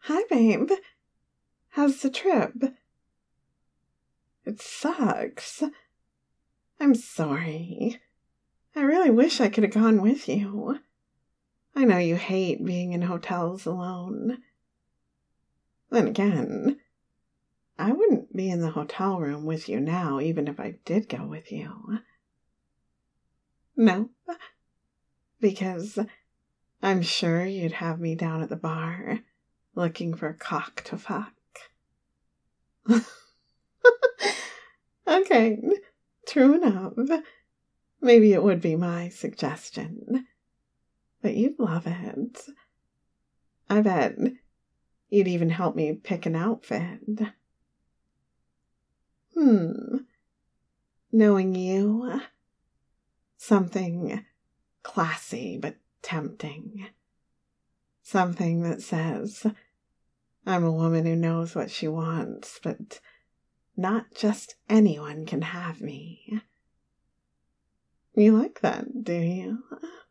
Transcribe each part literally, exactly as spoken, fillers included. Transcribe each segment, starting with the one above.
Hi, babe. How's the trip? It sucks. I'm sorry. I really wish I could have gone with you. I know you hate being in hotels alone. Then again, I wouldn't be in the hotel room with you now, even if I did go with you. No, because I'm sure you'd have me down at the bar looking for a cock to fuck. Okay, true enough. Maybe it would be my suggestion. But you'd love it. I bet you'd even help me pick an outfit. Hmm. Knowing you, something classy but tempting. Something that says, I'm a woman who knows what she wants, but not just anyone can have me. You like that, do you?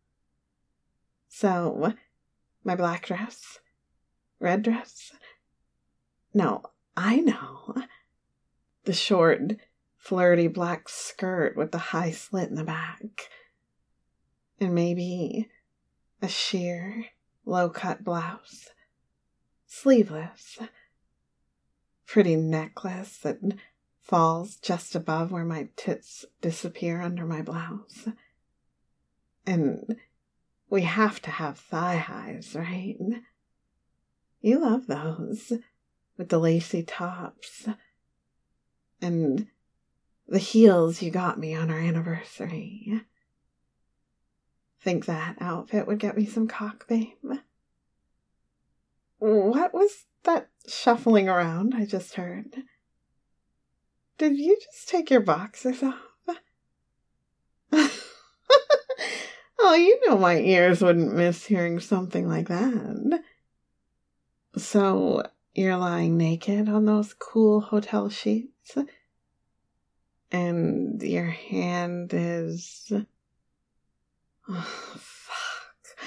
So, my black dress? Red dress? No, I know. The short, flirty black skirt with the high slit in the back. And maybe a sheer, low-cut blouse. Sleeveless. Pretty necklace that falls just above where my tits disappear under my blouse. And we have to have thigh highs, right? You love those, with the lacy tops. And the heels you got me on our anniversary. Think that outfit would get me some cock, babe? What was that shuffling around I just heard? Did you just take your boxers off? Oh, you know my ears wouldn't miss hearing something like that. So, you're lying naked on those cool hotel sheets? And your hand is... Oh, fuck.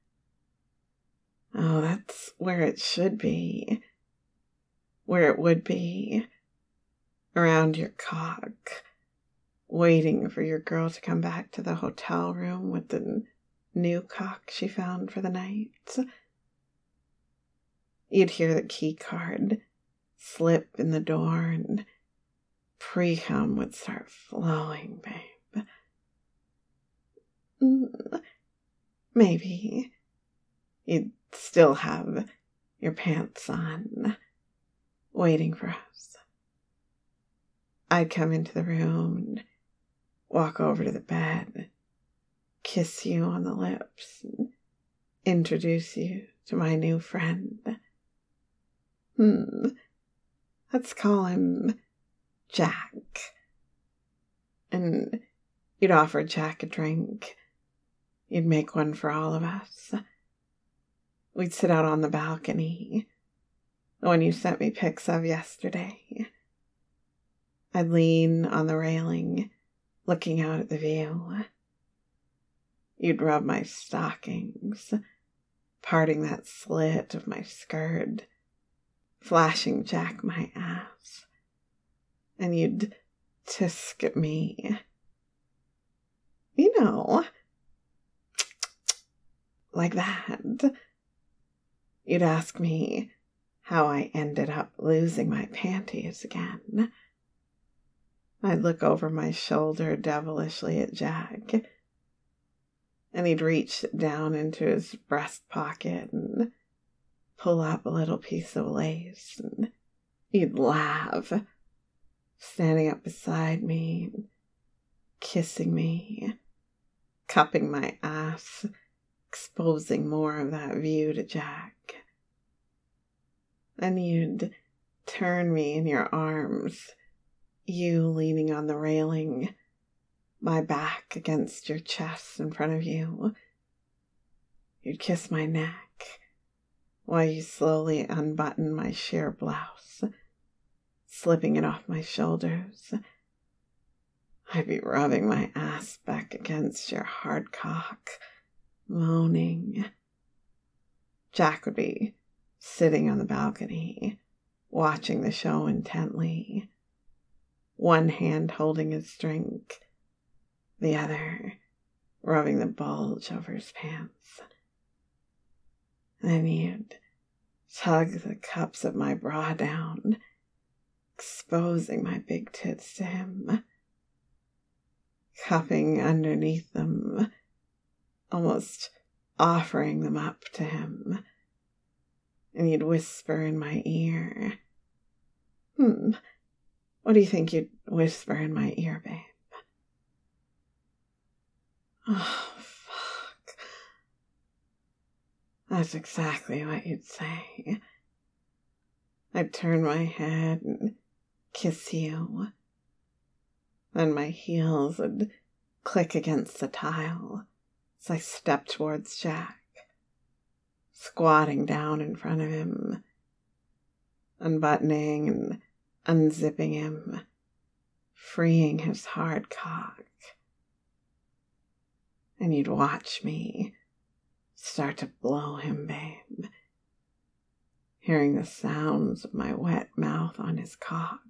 Oh, that's where it should be. Where it would be. Around your cock. Waiting for your girl to come back to the hotel room with the new cock she found for the night. You'd hear the key card slip in the door and pre-cum would start flowing, babe. Maybe you'd still have your pants on, waiting for us. I'd come into the room and walk over to the bed, kiss you on the lips, and introduce you to my new friend. Hmm, let's call him Jack. And you'd offer Jack a drink. You'd make one for all of us. We'd sit out on the balcony, the one you sent me pics of yesterday. I'd lean on the railing, looking out at the view. You'd rub my stockings, parting that slit of my skirt, flashing Jack my ass. And you'd tisk at me. You know, like that. You'd ask me how I ended up losing my panties again. I'd look over my shoulder devilishly at Jack, and he'd reach down into his breast pocket and pull up a little piece of lace, and he'd laugh, standing up beside me, kissing me, cupping my ass, exposing more of that view to Jack. Then you'd turn me in your arms, you leaning on the railing, my back against your chest in front of you. You'd kiss my neck while you slowly unbuttoned my sheer blouse, slipping it off my shoulders. I'd be rubbing my ass back against your hard cock, moaning. Jack would be sitting on the balcony, watching the show intently, one hand holding his drink, the other rubbing the bulge over his pants. Then you'd tug the cups of my bra down, exposing my big tits to him, cupping underneath them, almost offering them up to him. And you'd whisper in my ear. Hmm, what do you think you'd whisper in my ear, babe? Oh, fuck. That's exactly what you'd say. I'd turn my head and kiss you. Then my heels would click against the tile as I stepped towards Jack, squatting down in front of him, unbuttoning and unzipping him, freeing his hard cock. And you'd watch me start to blow him, babe, hearing the sounds of my wet mouth on his cock,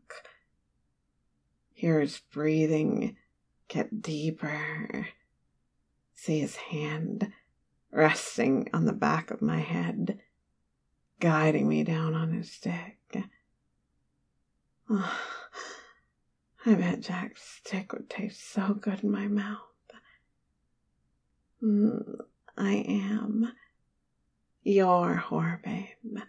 hear his breathing get deeper, see his hand resting on the back of my head, guiding me down on his dick. Oh, I bet Jack's dick would taste so good in my mouth. Mm, I am your whore, babe.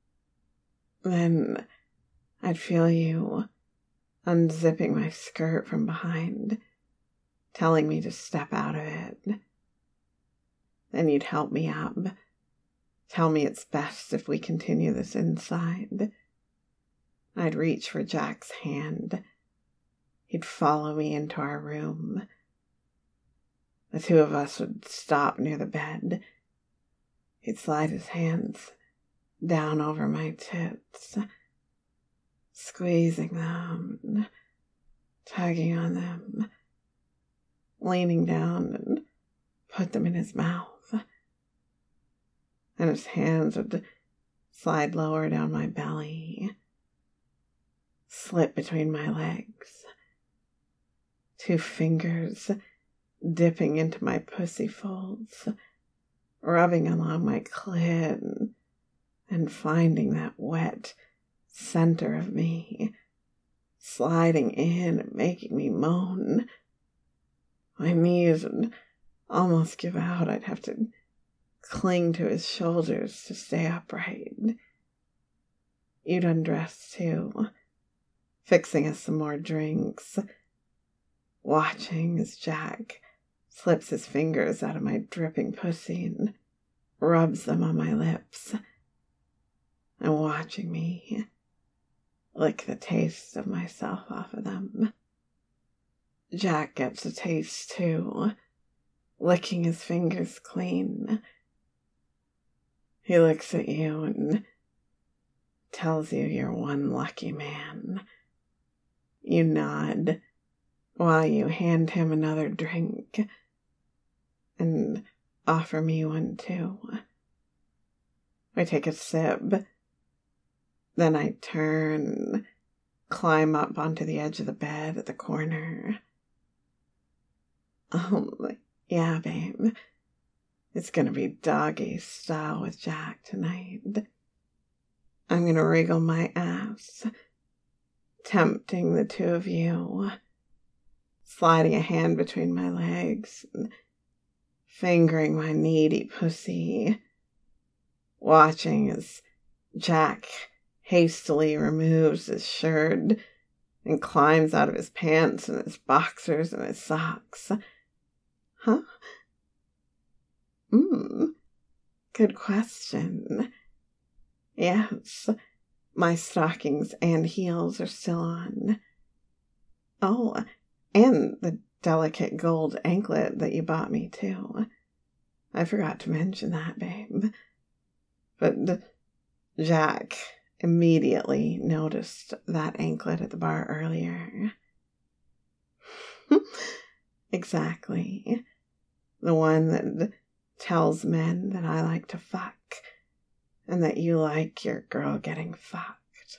Then I'd feel you unzipping my skirt from behind, telling me to step out of it. Then you'd help me up, tell me it's best if we continue this inside. I'd reach for Jack's hand. He'd follow me into our room. The two of us would stop near the bed. He'd slide his hands down over my tits, squeezing them, tugging on them, leaning down and put them in his mouth. And his hands would slide lower down my belly, slip between my legs, two fingers dipping into my pussy folds, rubbing along my clit, and finding that wet center of me, sliding in and making me moan. My knees would almost give out. I'd have to cling to his shoulders to stay upright. You'd undress too, fixing us some more drinks, watching as Jack slips his fingers out of my dripping pussy and rubs them on my lips, and watching me lick the taste of myself off of them. Jack gets a taste too, licking his fingers clean. He looks at you and tells you you're one lucky man. You nod while you hand him another drink and offer me one too. I take a sip. Then I turn, climb up onto the edge of the bed at the corner. Oh, yeah, babe. It's gonna be doggy style with Jack tonight. I'm gonna wriggle my ass, tempting the two of you, sliding a hand between my legs, and fingering my needy pussy, watching as Jack hastily removes his shirt and climbs out of his pants and his boxers and his socks. Huh? Hmm. Good question. Yes, my stockings and heels are still on. Oh, and the delicate gold anklet that you bought me, too. I forgot to mention that, babe. But Jack immediately noticed that anklet at the bar earlier. Exactly. The one that tells men that I like to fuck and that you like your girl getting fucked.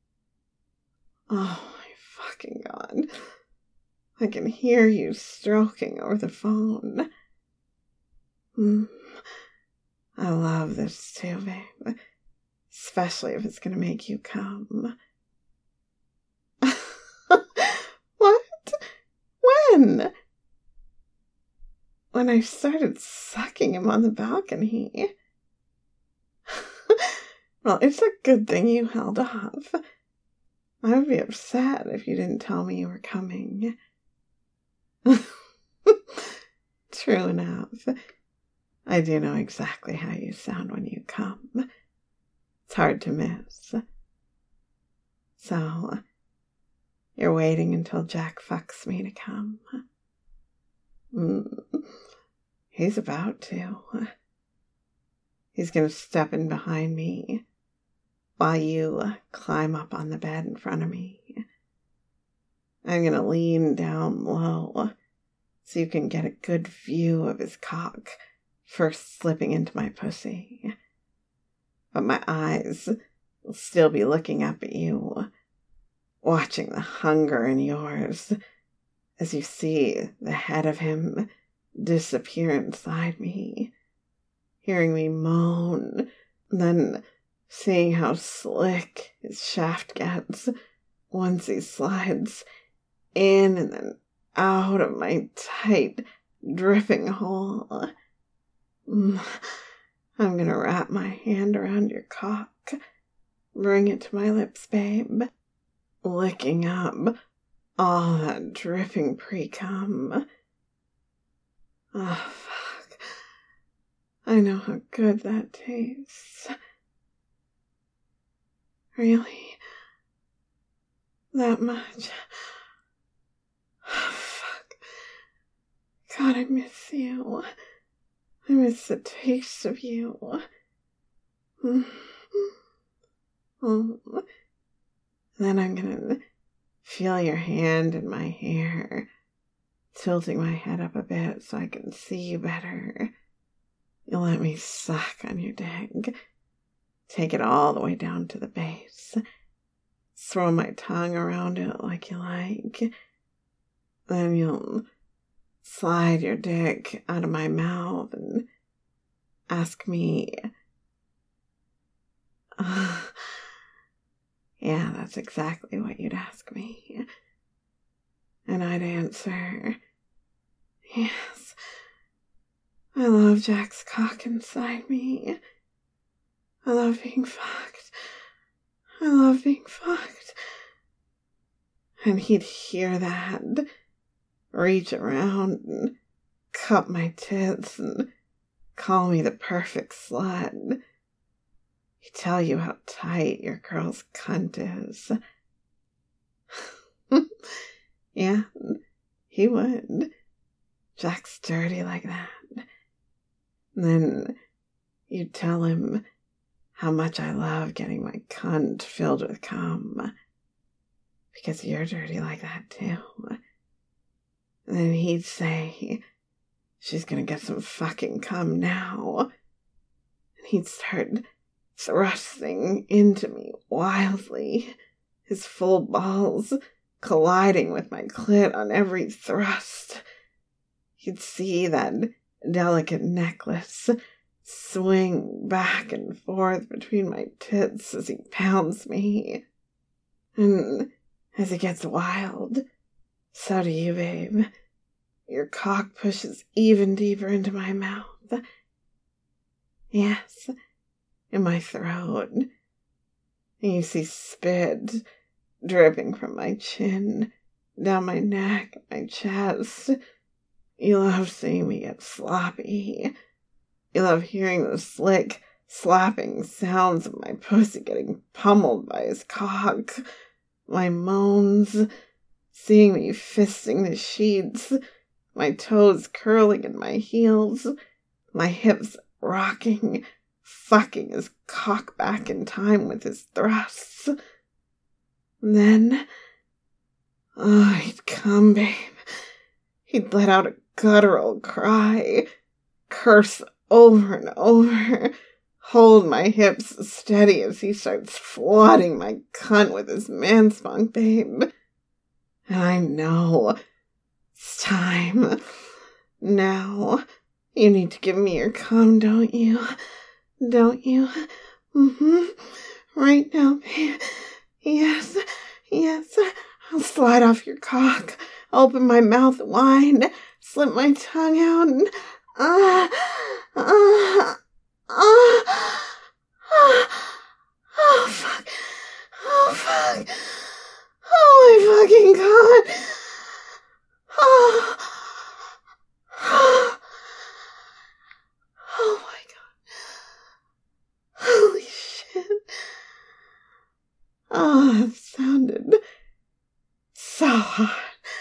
Oh my fucking God. I can hear you stroking over the phone. Mm. I love this too, babe. Especially if it's gonna make you come. What? When? When I started sucking him on the balcony. Well, it's a good thing you held off. I would be upset if you didn't tell me you were coming. True enough. I do know exactly how you sound when you come. It's hard to miss. So, you're waiting until Jack fucks me to come. Mm, he's about to. He's gonna step in behind me while you climb up on the bed in front of me. I'm gonna lean down low so you can get a good view of his cock first slipping into my pussy. But my eyes will still be looking up at you, watching the hunger in yours as you see the head of him disappear inside me, hearing me moan, then seeing how slick his shaft gets once he slides in and then out of my tight, dripping hole. I'm gonna wrap my hand around your cock, bring it to my lips, babe, licking up all that dripping pre-cum. Oh, fuck. I know how good that tastes. Really? That much? Oh, fuck. God, I miss you. I miss the taste of you. Oh. Then I'm gonna feel your hand in my hair, tilting my head up a bit so I can see you better. You'll let me suck on your dick. Take it all the way down to the base. Throw my tongue around it like you like. Then you'll slide your dick out of my mouth and ask me... Uh, yeah, that's exactly what you'd ask me. And I'd answer, yes, I love Jack's cock inside me. I love being fucked. I love being fucked. And he'd hear that, reach around and cup my tits and call me the perfect slut. He'd tell you how tight your girl's cunt is. Yeah, he would. Jack's dirty like that. And then you'd tell him how much I love getting my cunt filled with cum. Because you're dirty like that too. And then he'd say, she's gonna get some fucking cum now. And he'd start thrusting into me wildly, his full balls colliding with my clit on every thrust. You'd see that delicate necklace swing back and forth between my tits as he pounds me. And as it gets wild, so do you, babe. Your cock pushes even deeper into my mouth. Yes, in my throat. And you see spit dripping from my chin, down my neck, my chest. You love seeing me get sloppy. You love hearing the slick, slapping sounds of my pussy getting pummeled by his cock. My moans, seeing me fisting the sheets, my toes curling in my heels, my hips rocking, fucking his cock back in time with his thrusts. And then, oh, he'd come, babe. He'd let out a guttural cry, curse over and over, hold my hips steady as he starts flooding my cunt with his man-spunk, babe. And I know it's time. Now, you need to give me your cum, don't you? Don't you? Mm-hmm. Right now, babe. Yes, yes. I'll slide off your cock, open my mouth wide, slip my tongue out, and ah, ah, ah, ah, oh fuck, oh fuck, oh my fucking god, oh, oh, oh my god, holy shit, oh, that sounded so hot.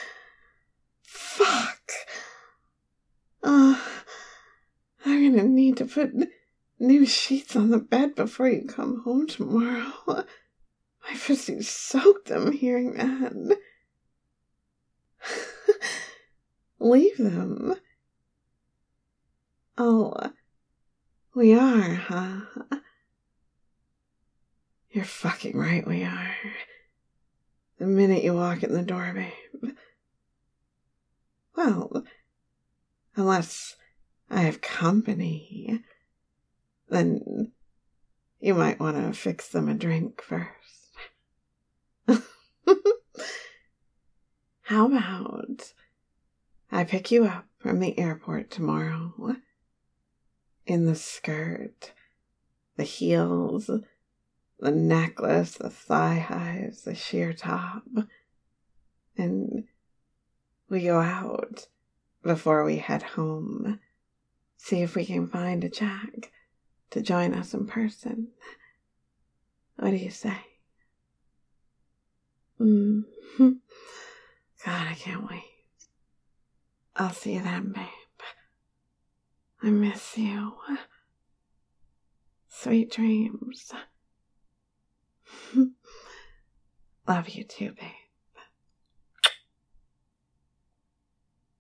Fuck. Uh, I'm gonna need to put new sheets on the bed before you come home tomorrow. My pussy's soaked them hearing that. Leave them. Oh, we are, huh? You're fucking right, we are. The minute you walk in the door, babe. Well, unless I have company, then you might want to fix them a drink first. How about I pick you up from the airport tomorrow in the skirt, the heels, the necklace, the thigh highs, the sheer top, and we go out before we head home. See if we can find a Jack to join us in person. What do you say? Mm. God, I can't wait. I'll see you then, babe. I miss you. Sweet dreams. Love you too, babe.